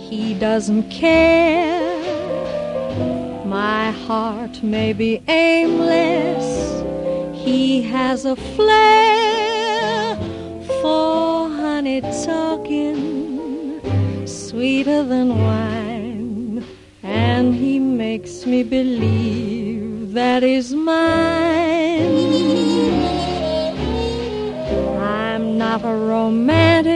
he doesn't care. My heart may be aimless, he has a flair for honey talking, sweeter than wine, and he makes me believe that he's mine. I'm not a romantic,